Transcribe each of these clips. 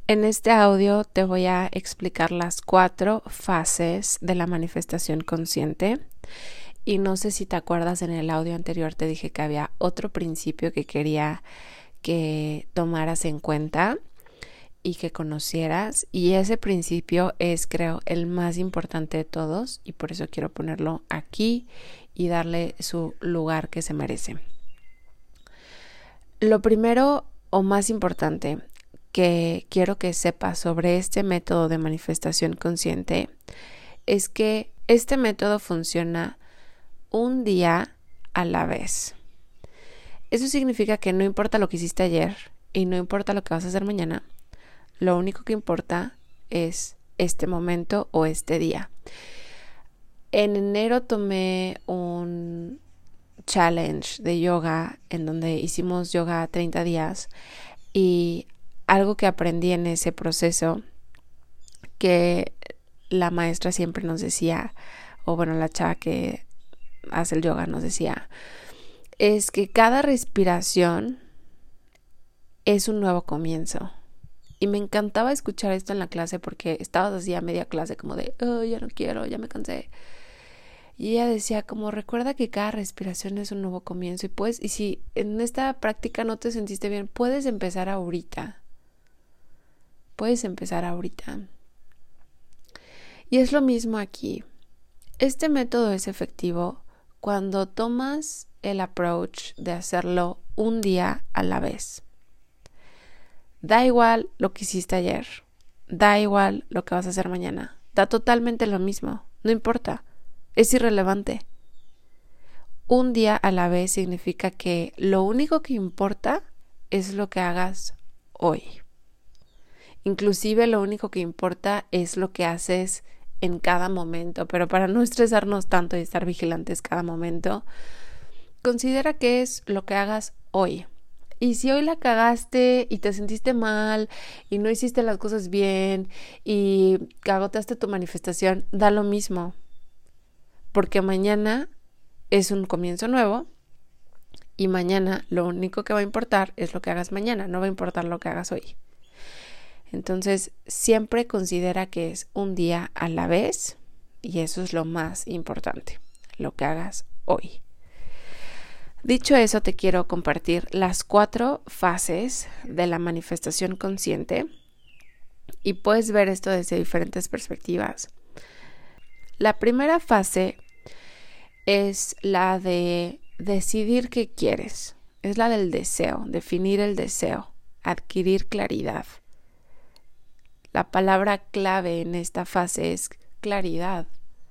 En este audio te voy a explicar las 4 fases de la manifestación consciente. Y no sé si te acuerdas, en el audio anterior te dije que había otro principio que quería que tomaras en cuenta y que conocieras. Y ese principio es, creo, el más importante de todos, y por eso quiero ponerlo aquí y darle su lugar que se merece. Lo primero o más importante que quiero que sepas sobre este método de manifestación consciente es que este método funciona un día a la vez. Eso significa que no importa lo que hiciste ayer y no importa lo que vas a hacer mañana, lo único que importa es este momento o este día. En enero tomé un challenge de yoga en donde hicimos yoga 30 días y algo que aprendí en ese proceso, que la maestra siempre nos decía, o bueno, la chava que hace el yoga nos decía, es que cada respiración es un nuevo comienzo. Y me encantaba escuchar esto en la clase porque estabas así a media clase como de, ya no quiero, ya me cansé. Y ella decía como, recuerda que cada respiración es un nuevo comienzo y si en esta práctica no te sentiste bien, puedes empezar ahorita. Y es lo mismo aquí. Este método es efectivo cuando tomas el approach de hacerlo un día a la vez. Da igual lo que hiciste ayer, da igual lo que vas a hacer mañana, da totalmente lo mismo, no importa, es irrelevante. Un día a la vez significa que lo único que importa es lo que hagas hoy. Inclusive lo único que importa es lo que haces en cada momento, pero para no estresarnos tanto y estar vigilantes cada momento, considera que es lo que hagas hoy. Y si hoy la cagaste y te sentiste mal y no hiciste las cosas bien y agotaste tu manifestación, da lo mismo, porque mañana es un comienzo nuevo y mañana lo único que va a importar es lo que hagas mañana, no va a importar lo que hagas hoy. Entonces, siempre considera que es un día a la vez y eso es lo más importante, lo que hagas hoy. Dicho eso, te quiero compartir las 4 fases de la manifestación consciente y puedes ver esto desde diferentes perspectivas. La primera fase es la de decidir qué quieres, es la del deseo, definir el deseo, adquirir claridad. La palabra clave en esta fase es claridad,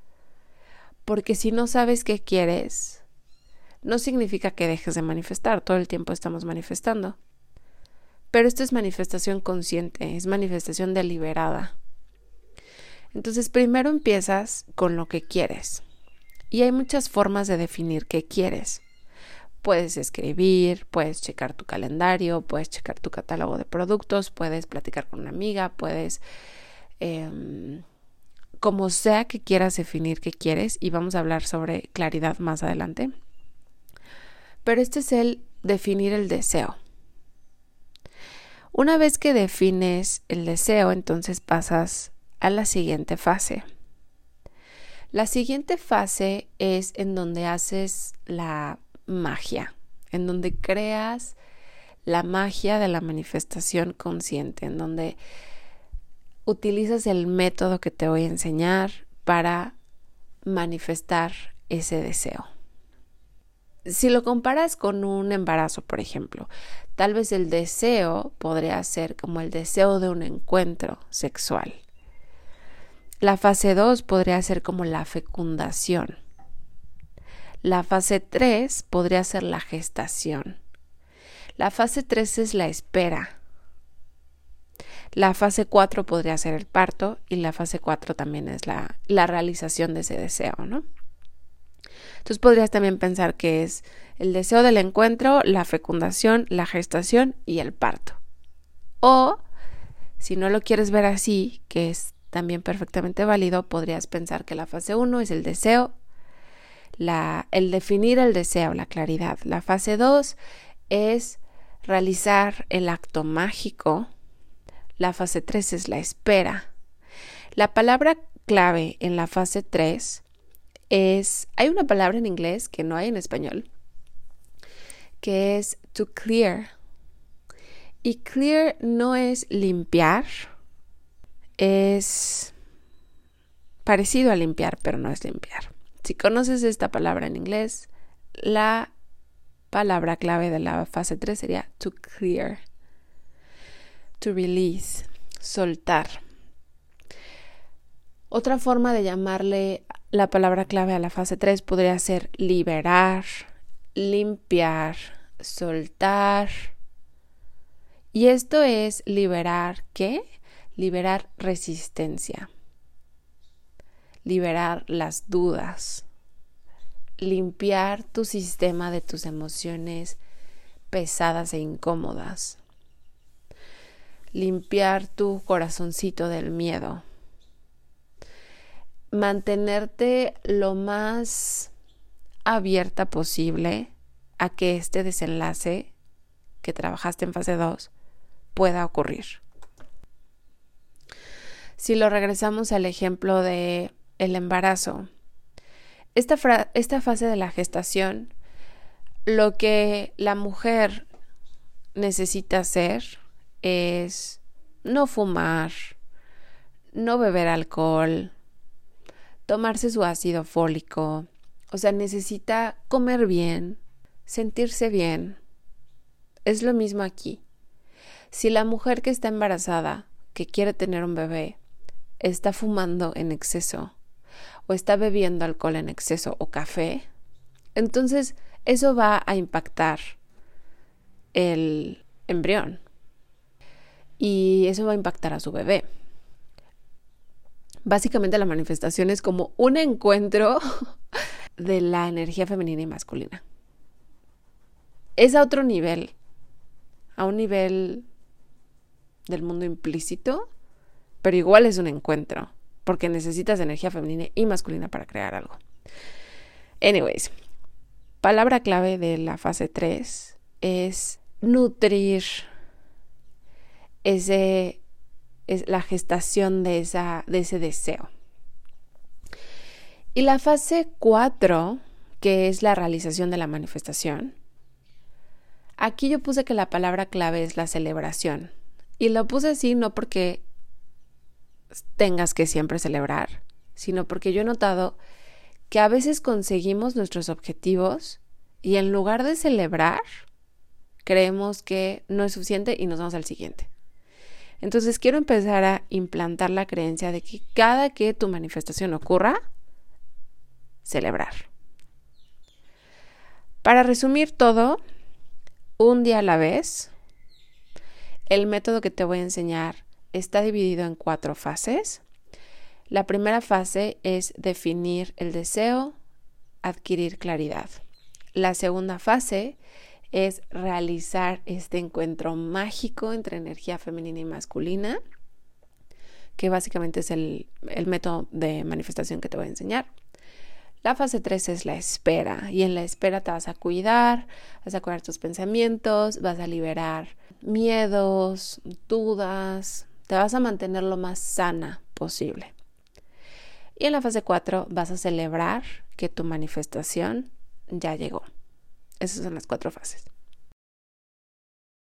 porque si no sabes qué quieres, no significa que dejes de manifestar, todo el tiempo estamos manifestando. Pero esto es manifestación consciente, es manifestación deliberada. Entonces, primero empiezas con lo que quieres. Y hay muchas formas de definir qué quieres. Puedes escribir, puedes checar tu calendario, puedes checar tu catálogo de productos, puedes platicar con una amiga, puedes... como sea que quieras definir qué quieres, y vamos a hablar sobre claridad más adelante. Pero este es el definir el deseo. Una vez que defines el deseo, entonces pasas a la siguiente fase. La siguiente fase es en donde haces la magia, en donde creas la magia de la manifestación consciente, en donde utilizas el método que te voy a enseñar para manifestar ese deseo. Si lo comparas con un embarazo, por ejemplo, tal vez el deseo podría ser como el deseo de un encuentro sexual. La fase 2 podría ser como la fecundación. La fase 3 podría ser la gestación. La fase 3 es la espera. La fase 4 podría ser el parto y la fase 4 también es la realización de ese deseo, ¿no? Entonces podrías también pensar que es el deseo del encuentro, la fecundación, la gestación y el parto. O, si no lo quieres ver así, que es también perfectamente válido, podrías pensar que la fase 1 es el deseo, el definir el deseo, la claridad. La fase 2 es realizar el acto mágico. La fase 3 es la espera. La palabra clave en la fase 3 hay una palabra en inglés que no hay en español, que es to clear. Y clear no es limpiar, es parecido a limpiar, pero no es limpiar. Si conoces esta palabra en inglés, la palabra clave de la fase 3 sería to clear, to release, soltar. Otra forma de llamarle la palabra clave a la fase 3 podría ser liberar, limpiar, soltar. Y esto es liberar, ¿qué? Liberar resistencia, liberar las dudas, limpiar tu sistema de tus emociones pesadas e incómodas, limpiar tu corazoncito del miedo, mantenerte lo más abierta posible a que este desenlace que trabajaste en fase 2 pueda ocurrir. Si lo regresamos al ejemplo de el embarazo, esta fase de la gestación, lo que la mujer necesita hacer es no fumar, no beber alcohol, tomarse su ácido fólico, o sea, necesita comer bien, sentirse bien. Es lo mismo aquí. Si la mujer que está embarazada, que quiere tener un bebé, está fumando en exceso o está bebiendo alcohol en exceso o café, entonces eso va a impactar el embrión y eso va a impactar a su bebé. Básicamente la manifestación es como un encuentro de la energía femenina y masculina. Es a otro nivel, a un nivel del mundo implícito, pero igual es un encuentro, porque necesitas energía femenina y masculina para crear algo. Anyways, palabra clave de la fase 3 es nutrir es la gestación de ese deseo. Y la fase 4, que es la realización de la manifestación, aquí yo puse que la palabra clave es la celebración. Y lo puse así no porque tengas que siempre celebrar, sino porque yo he notado que a veces conseguimos nuestros objetivos y en lugar de celebrar, creemos que no es suficiente y nos vamos al siguiente. Entonces quiero empezar a implantar la creencia de que cada que tu manifestación ocurra, celebrar. Para resumir todo, un día a la vez, el método que te voy a enseñar está dividido en 4 fases. La primera fase es definir el deseo, adquirir claridad. La segunda fase es realizar este encuentro mágico entre energía femenina y masculina, que básicamente es el método de manifestación que te voy a enseñar. La fase 3 es la espera, y en la espera te vas a cuidar tus pensamientos, vas a liberar miedos, dudas, te vas a mantener lo más sana posible. Y en la fase 4 vas a celebrar que tu manifestación ya llegó. Esas son las 4 fases.